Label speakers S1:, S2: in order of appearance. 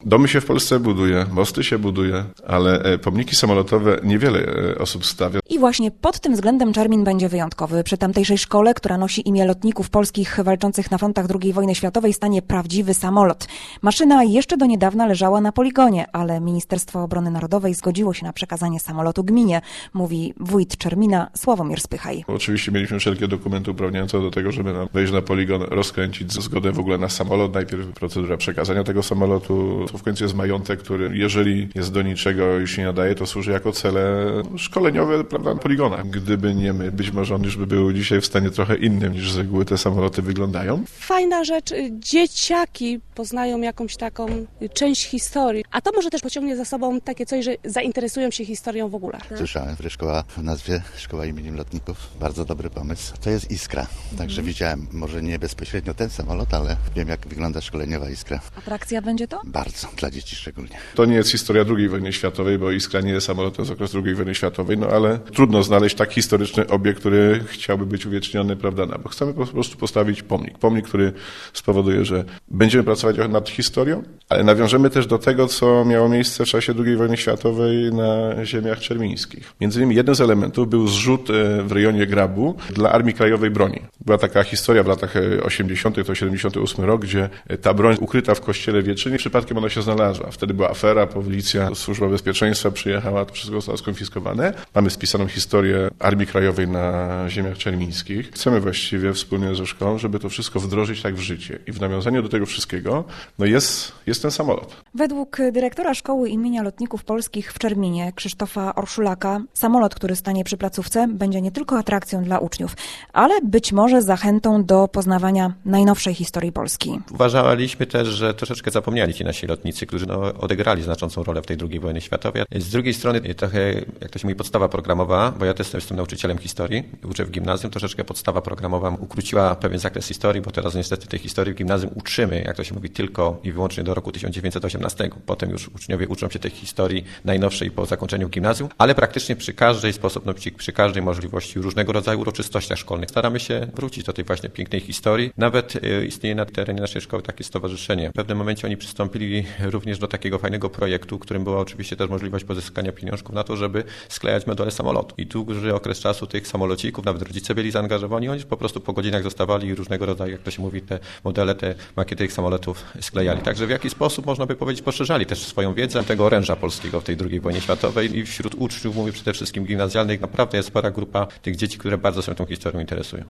S1: Domy się w Polsce buduje, mosty się buduje, ale pomniki samolotowe niewiele osób stawia.
S2: I właśnie pod tym względem Czermin będzie wyjątkowy. Przy tamtejszej szkole, która nosi imię lotników polskich walczących na frontach II wojny światowej, stanie prawdziwy samolot. Maszyna jeszcze do niedawna leżała na poligonie, ale Ministerstwo Obrony Narodowej zgodziło się na przekazanie samolotu gminie, mówi wójt Czermina Sławomir Spychaj.
S1: Oczywiście mieliśmy wszelkie dokumenty uprawniające do tego, żeby nam wejść na poligon, rozkręcić zgodę w ogóle na samolot. Najpierw procedura przekazania tego samolotu. To w końcu jest majątek, który jeżeli jest do niczego i się nie nadaje, to służy jako cele szkoleniowe, prawda, na poligonach. Gdyby nie my, być może on już by był dzisiaj w stanie trochę innym, niż z reguły te samoloty wyglądają.
S3: Fajna rzecz, dzieciaki poznają jakąś taką część historii, a to może też pociągnie za sobą takie coś, że zainteresują się historią w ogóle.
S4: Słyszałem, że szkoła w nazwie Szkoła imieniem Lotników. Bardzo dobry pomysł. To jest Iskra, także widziałem może nie bezpośrednio ten samolot, ale wiem, jak wygląda szkoleniowa Iskra.
S2: Atrakcja będzie to?
S4: Bardzo, dla dzieci szczególnie.
S1: To nie jest historia II wojny światowej, bo Iskra nie jest samolotem z okresu II wojny światowej, no ale trudno znaleźć tak historyczny obiekt, który chciałby być uwieczniony, prawda, bo chcemy po prostu postawić pomnik. Pomnik, który spowoduje, że będziemy pracować nad historią, ale nawiążemy też do tego, co miało miejsce w czasie II wojny światowej na ziemiach czermińskich. Między innymi jednym z elementów był zrzut w rejonie Grabu dla Armii Krajowej broni. Była taka historia w latach 80., to 78 rok, gdzie ta broń ukryta w kościele w Wietrzynie, przypadkiem ona się znalazła. Wtedy była afera, policja, służba bezpieczeństwa przyjechała, to wszystko zostało skonfiskowane. Mamy spisaną historię Armii Krajowej na ziemiach czermińskich. Chcemy właściwie wspólnie ze szkołą, żeby to wszystko wdrożyć tak w życie. I w nawiązaniu do tego wszystkiego, no jest ten samolot.
S2: Według dyrektora Szkoły imienia Lotników Polskich w Czerminie, Krzysztofa Orszulaka, samolot, który stanie przy placówce, będzie nie tylko atrakcją dla uczniów, ale być może zachętą do poznawania najnowszej historii Polski.
S5: Uważaliśmy też, że troszeczkę zapomnieli ci nasi lotnicy, którzy odegrali znaczącą rolę w tej II wojnie światowej. Z drugiej strony trochę, jak to się mówi, podstawa programowa, bo ja też jestem nauczycielem historii, uczę w gimnazjum, troszeczkę podstawa programowa ukróciła pewien zakres historii, bo teraz niestety tej historii w gimnazjum uczymy, jak to się mówi, tylko i wyłącznie do roku 1918. Potem już uczniowie uczą się tej historii najnowszej po zakończeniu gimnazjum, ale praktycznie przy każdej sposobności, przy każdej możliwości różnego rodzaju uroczystościach szkolnych staramy się wrócić do tej właśnie pięknej historii. Nawet istnieje na terenie naszej szkoły takie stowarzyszenie. W pewnym momencie oni przystąpili również do takiego fajnego projektu, którym była oczywiście też możliwość pozyskania pieniążków na to, żeby sklejać modele samolotu. I dłuży okres czasu tych samolocików, nawet rodzice byli zaangażowani, oni po prostu po godzinach zostawali i różnego rodzaju, jak to się mówi, te modele, te makiety tych samolotów sklejali. Także w jakiś sposób, można by powiedzieć, poszerzali też swoją wiedzę tego oręża polskiego w tej II wojnie światowej i wśród uczniów, mówię przede wszystkim gimnazjalnych, naprawdę jest spora grupa tych dzieci, które bardzo się tą historią interesują.